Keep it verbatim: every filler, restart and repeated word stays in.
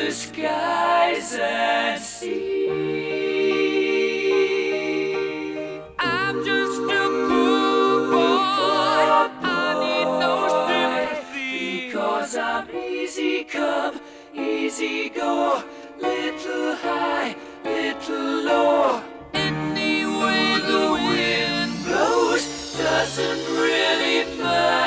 the skies and see. I'm just a poor boy, I need no sympathy, because I'm easy come, easy go, little high, little low. Any way the wind blows doesn't really matter.